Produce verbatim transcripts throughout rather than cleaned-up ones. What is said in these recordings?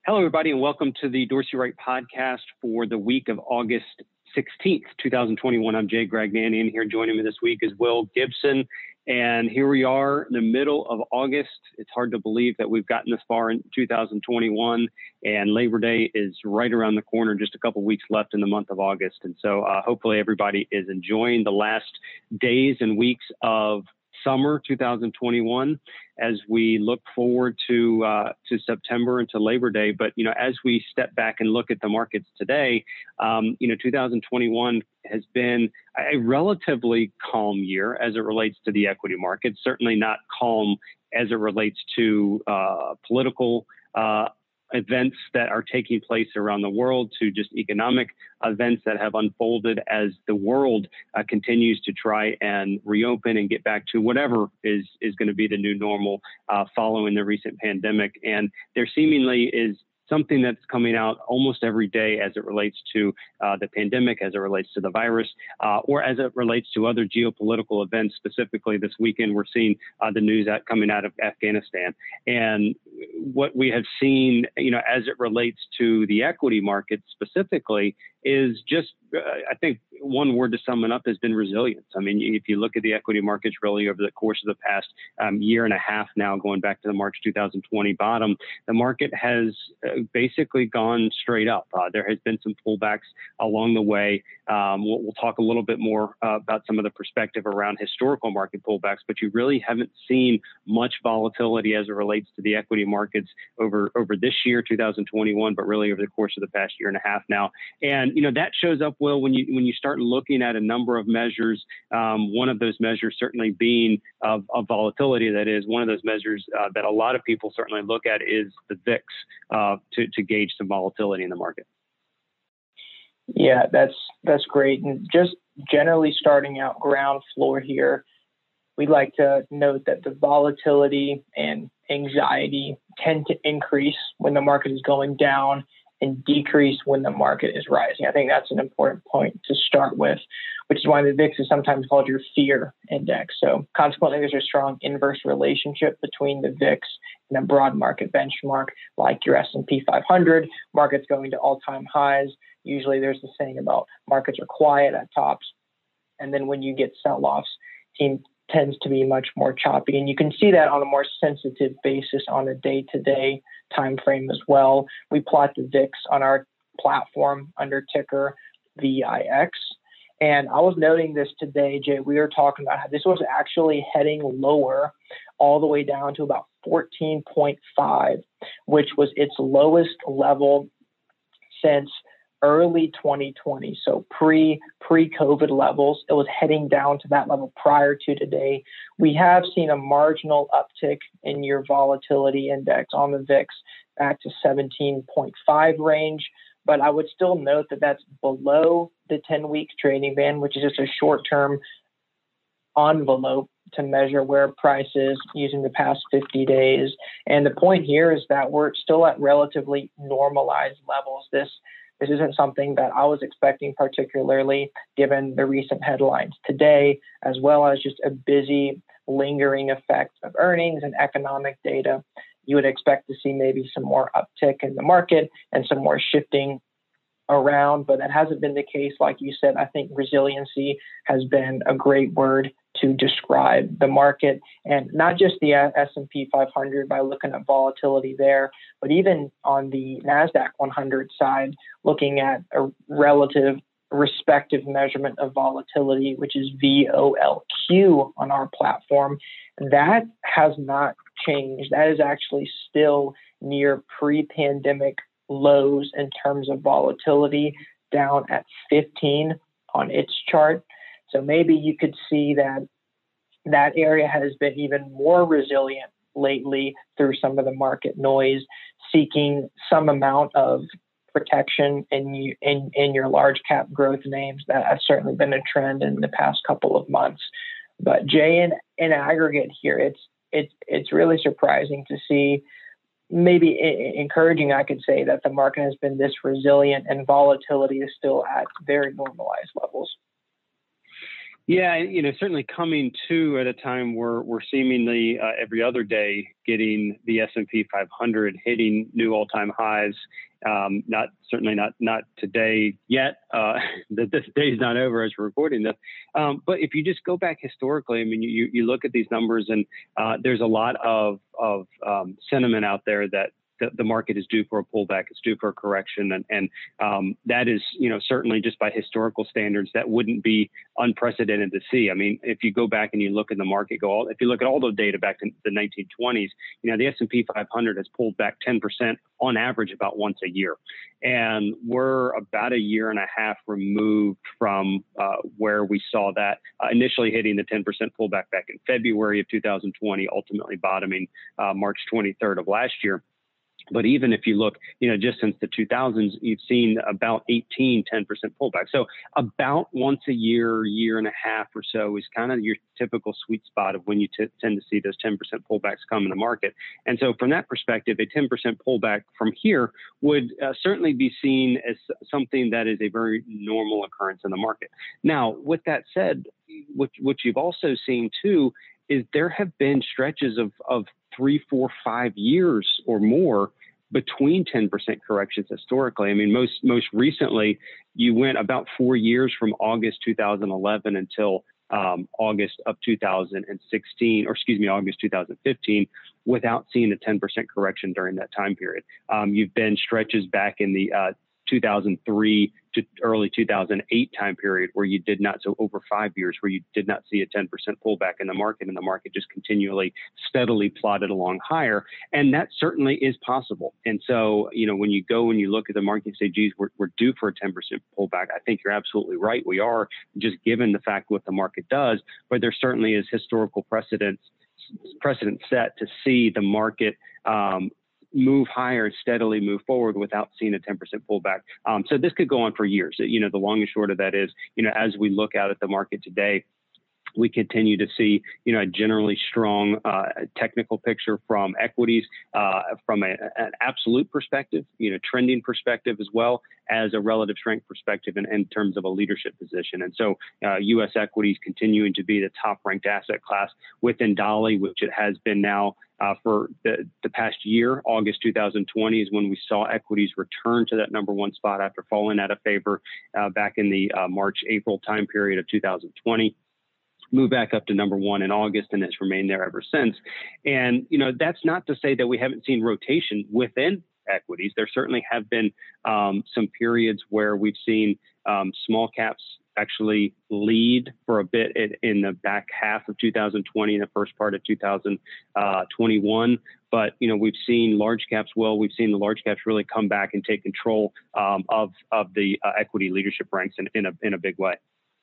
Hello, everybody, and welcome to the Dorsey Wright podcast for the week of August sixteenth, twenty twenty-one. I'm Jay Gragnani, and here joining me this week is Will Gibson. And here we are in the middle of August. It's hard to believe that we've gotten this far in two thousand twenty-one, and Labor Day is right around the corner, just a couple weeks left in the month of August. And so uh, hopefully everybody is enjoying the last days and weeks of summer two thousand twenty-one as we look forward to uh, to September and to Labor Day. But, you know, as we step back and look at the markets today, um, you know, two thousand twenty-one has been a relatively calm year as it relates to the equity markets, certainly not calm as it relates to uh, political uh events that are taking place around the world, to just economic events that have unfolded as the world uh, continues to try and reopen and get back to whatever is is going to be the new normal uh, following the recent pandemic. And there seemingly is something that's coming out almost every day as it relates to uh, the pandemic, as it relates to the virus, uh, or as it relates to other geopolitical events. Specifically this weekend, we're seeing uh, the news out, coming out of Afghanistan. And what we have seen, you know, as it relates to the equity market specifically, is just, uh, I think one word to sum it up has been resilience. I mean, if you look at the equity markets really over the course of the past um, year and a half now, going back to the March two thousand twenty bottom, the market has uh, basically gone straight up. Uh, there has been some pullbacks along the way. Um, we'll, we'll talk a little bit more uh, about some of the perspective around historical market pullbacks, but you really haven't seen much volatility as it relates to the equity markets over, over this year, two thousand twenty-one, but really over the course of the past year and a half now. And, you know, that shows up, Will, when you when you start looking at a number of measures. Um, one of those measures certainly being of, of volatility. That is one of those measures uh, that a lot of people certainly look at is the V I X uh, to, to gauge some volatility in the market. Yeah, that's that's great. And just generally starting out ground floor here, we'd like to note that the volatility and anxiety tend to increase when the market is going down and decrease when the market is rising. I think that's an important point to start with, which is why the V I X is sometimes called your fear index. So consequently, there's a strong inverse relationship between the V I X and a broad market benchmark like your S and P five hundred. Markets going to all-time highs. Usually there's the saying about markets are quiet at tops. And then when you get sell-offs, team tends to be much more choppy. And you can see that on a more sensitive basis on a day-to-day time frame as well. We plot the V I X on our platform under ticker V I X. And I was noting this today, Jay, we were talking about how this was actually heading lower all the way down to about fourteen point five, which was its lowest level since early twenty twenty, so pre pre-COVID levels. It was heading down to that level prior to today. We have seen a marginal uptick in your volatility index on the V I X back to seventeen point five range, but I would still note that that's below the ten-week trading band, which is just a short-term envelope to measure where price is using the past fifty days. And the point here is that we're still at relatively normalized levels. This This isn't something that I was expecting, particularly given the recent headlines today, as well as just a busy, lingering effect of earnings and economic data. You would expect to see maybe some more uptick in the market and some more shifting around, but that hasn't been the case. Like you said, I think resiliency has been a great word to describe the market, and not just the S and P five hundred by looking at volatility there, but even on the NASDAQ one hundred side, looking at a relative respective measurement of volatility, which is V O L Q on our platform. That has not changed. That is actually still near pre-pandemic lows in terms of volatility, down at fifteen on its chart. So maybe you could see that that area has been even more resilient lately through some of the market noise, seeking some amount of protection in you, in, in your large cap growth names. That has certainly been a trend in the past couple of months. But Jay, in, in aggregate here, it's it's it's really surprising to see, maybe I- encouraging, I could say, that the market has been this resilient and volatility is still at very normalized levels. Yeah, you know, certainly coming to at a time where we're seemingly uh, every other day getting the S and P five hundred hitting new all-time highs. Um, not certainly not not today yet. Uh, that this day is not over as we're recording this. Um, but if you just go back historically, I mean, you you look at these numbers, and uh, there's a lot of of um, sentiment out there that the, the market is due for a pullback, it's due for a correction. And, and um, that is, you know, certainly just by historical standards, that wouldn't be unprecedented to see. I mean, if you go back and you look at the market, go all, if you look at all the data back to the nineteen twenties, you know, the S and P five hundred has pulled back ten percent on average about once a year. And we're about a year and a half removed from uh, where we saw that uh, initially hitting the ten percent pullback back in February of two thousand twenty, ultimately bottoming uh, March twenty-third of last year. But even if you look, you know, just since the two thousands, you've seen about eighteen, ten percent pullback. So about once a year, year and a half or so is kind of your typical sweet spot of when you t- tend to see those ten percent pullbacks come in the market. And so from that perspective, a ten percent pullback from here would uh, certainly be seen as something that is a very normal occurrence in the market. Now, with that said, what, what you've also seen too is there have been stretches of, of three, four, five years or more between ten percent corrections historically. I mean, most most recently, you went about four years from August two thousand eleven until um, August of two thousand sixteen, or excuse me, August two thousand fifteen, without seeing a ten percent correction during that time period. Um, you've been stretches back in the uh, two thousand three to early two thousand eight time period where you did not, so over five years, where you did not see a ten percent pullback in the market, and the market just continually steadily plodded along higher. And that certainly is possible. And so, you know, when you go and you look at the market and say, geez, we're, we're due for a ten percent pullback, I think you're absolutely right. We are, just given the fact what the market does, but there certainly is historical precedence, precedent set to see the market um, move higher, steadily move forward without seeing a ten percent pullback. Um, so this could go on for years. You know, the long and short of that is, you know, as we look out at the market today, we continue to see, you know, a generally strong uh, technical picture from equities, uh, from a, an absolute perspective, you know, trending perspective, as well as a relative strength perspective in, in terms of a leadership position. And so uh, U S equities continuing to be the top ranked asset class within D O L Y, which it has been now uh, for the, the past year. August two thousand twenty is when we saw equities return to that number one spot after falling out of favor uh, back in the uh, March, April time period of two thousand twenty. Move back up to number one in August, and it's remained there ever since. And, you know, that's not to say that we haven't seen rotation within equities. There certainly have been um, some periods where we've seen um, small caps actually lead for a bit in, in the back half of two thousand twenty and the first part of two thousand twenty-one. But, you know, we've seen large caps, well, we've seen the large caps really come back and take control um, of, of the uh, equity leadership ranks in, in, a, in a big way.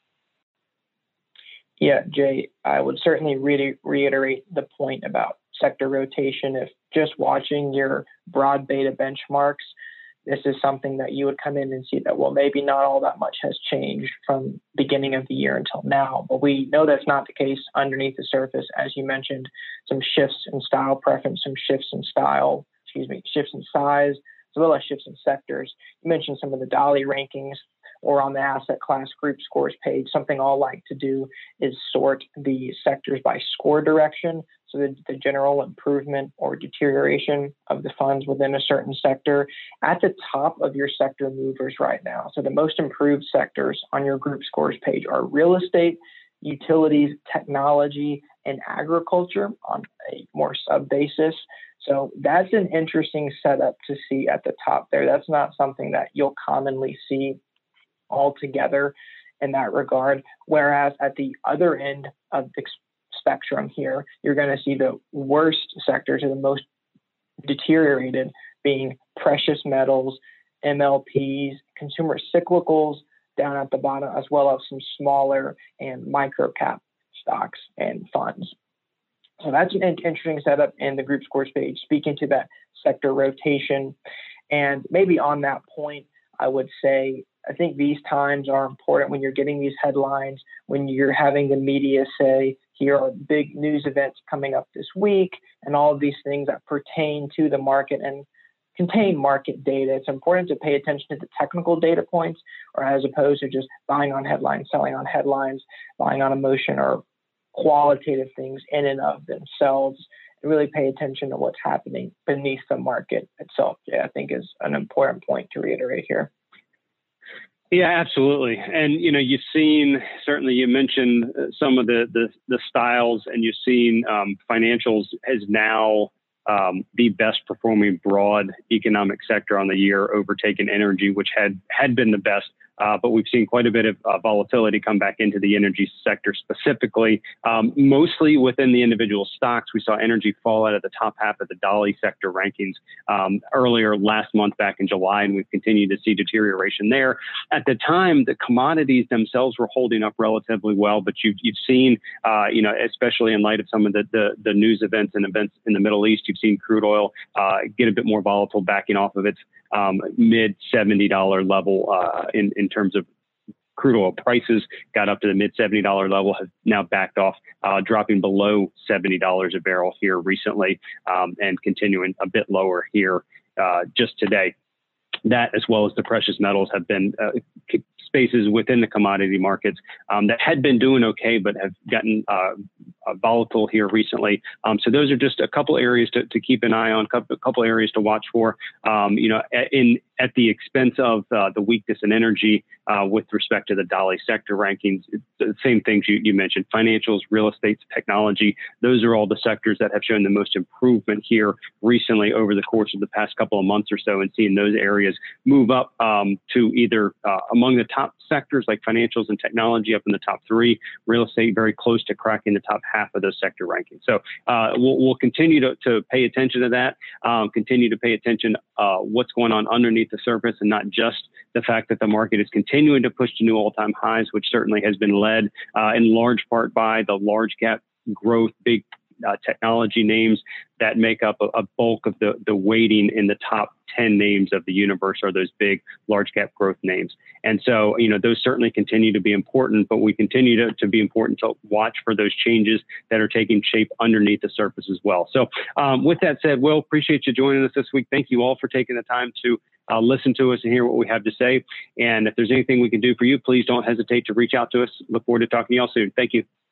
Yeah, Jay, I would certainly re- reiterate the point about sector rotation. If just watching your broad beta benchmarks, this is something that you would come in and see that, well, maybe not all that much has changed from beginning of the year until now. But we know that's not the case underneath the surface. As you mentioned, some shifts in style preference, some shifts in style, excuse me, shifts in size, as well as shifts in sectors. You mentioned some of the D O L Y rankings, or on the asset class group scores page. Something I'll like to do is sort the sectors by score direction. So the, the general improvement or deterioration of the funds within a certain sector at the top of your sector movers right now. So the most improved sectors on your group scores page are real estate, utilities, technology, and agriculture on a more sub basis. So that's an interesting setup to see at the top there. That's not something that you'll commonly see altogether in that regard. Whereas at the other end of the spectrum here, you're going to see the worst sectors or the most deteriorated being precious metals, M L Ps, consumer cyclicals down at the bottom, as well as some smaller and micro cap stocks and funds. So that's an interesting setup in the group scores page, speaking to that sector rotation. And maybe on that point, I would say, I think these times are important when you're getting these headlines, when you're having the media say, here are big news events coming up this week, and all of these things that pertain to the market and contain market data. It's important to pay attention to the technical data points, or as opposed to just buying on headlines, selling on headlines, buying on emotion, or qualitative things in and of themselves. And really pay attention to what's happening beneath the market itself. Yeah, I think is an important point to reiterate here. Yeah, absolutely. And, you know, you've seen, certainly you mentioned some of the, the, the styles, and you've seen um, financials as now um, the best performing broad economic sector on the year, overtaking energy, which had, had been the best. Uh, but we've seen quite a bit of uh, volatility come back into the energy sector specifically, um, mostly within the individual stocks. We saw energy fall out of the top half of the Dolly sector rankings um, earlier last month, back in July, and we've continued to see deterioration there. At the time, the commodities themselves were holding up relatively well, but you've, you've seen, uh, you know, especially in light of some of the, the, the news events and events in the Middle East, you've seen crude oil uh, get a bit more volatile, backing off of its um, mid seventy dollar level uh, in, in terms of crude oil prices, got up to the mid seventy dollar level, have now backed off, uh, dropping below seventy dollars a barrel here recently, um, and continuing a bit lower here uh, just today. That, as well as the precious metals, have been uh, spaces within the commodity markets um, that had been doing okay, but have gotten uh, uh, volatile here recently. Um, so those are just a couple areas to, to keep an eye on, a couple areas to watch for. Um, you know, in at the expense of uh, the weakness in energy uh, with respect to the Dolly sector rankings, the same things you, you mentioned: financials, real estate, technology. Those are all the sectors that have shown the most improvement here recently over the course of the past couple of months or so, and seeing those areas move up um, to either uh, among the top sectors like financials and technology, up in the top three, real estate very close to cracking the top half of those sector rankings. So uh, we'll, we'll continue to, to pay attention to that, um, continue to pay attention uh, what's going on underneath the surface, and not just the fact that the market is continuing to push to new all-time highs, which certainly has been led uh, in large part by the large cap growth, big uh, technology names that make up a, a bulk of the, the weighting in the top ten names of the universe, are those big large cap growth names. And so, you know, those certainly continue to be important, but we continue to, to be important to watch for those changes that are taking shape underneath the surface as well. So um, with that said, Will, appreciate you joining us this week. Thank you all for taking the time to uh, listen to us and hear what we have to say. And if there's anything we can do for you, please don't hesitate to reach out to us. Look forward to talking to you all soon. Thank you.